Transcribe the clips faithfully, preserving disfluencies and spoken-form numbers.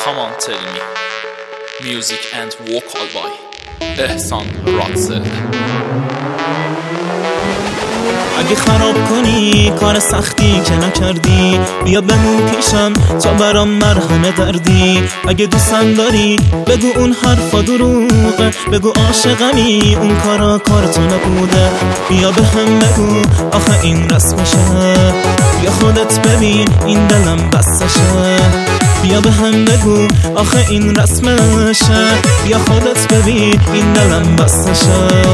Come on tell me. Music and vocal by احسان رادزل. اگه خراب کنی کار سختی که نکردی، بیا بمون پیشم تا برام مرهم دردی. اگه دوستم داری بگو اون حرفا دروغه، بگو عاشقمی اون کارا کار تو نبوده. بیا به هم بگو آخه این رسمشه، بیا خودت ببین این دلم بسشه. بیا به هم بگو آخه این رسمشه، بیا خودت ببین این دلم بسشه.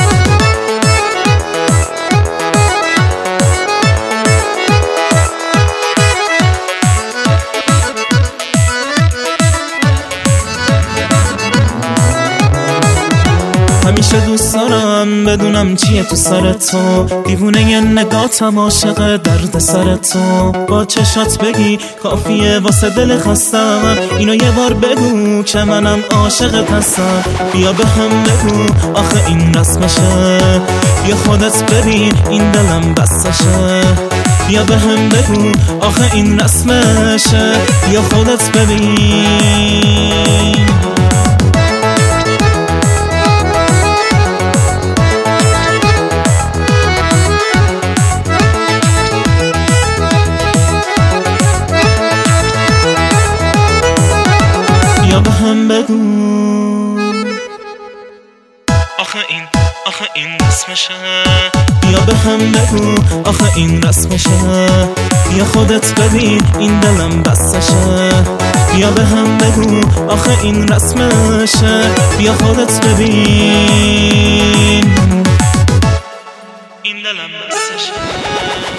همیشه دوست دارم بدونم چیه تو سر تو، دیوونه ی نگاتم عاشق درد سر تو. با چشات بگی کافیه واسه دل خستم، اینو یه بار بگو که منم عاشقت هستم. بیا به هم بگو آخه این رسمشه، بیا خودت ببین این دلم بسشه. بیا به هم بگو آخه این رسمشه، بیا خودت ببین. بیا به هم بگو آخه این آخه این رسمشه. بیا به هم بگو آخه این رسمشه، بیا خودت ببین این دلم بسشه. بیا به هم بگو آخه این رسمشه، بیا خودت ببین این دلم بسشه.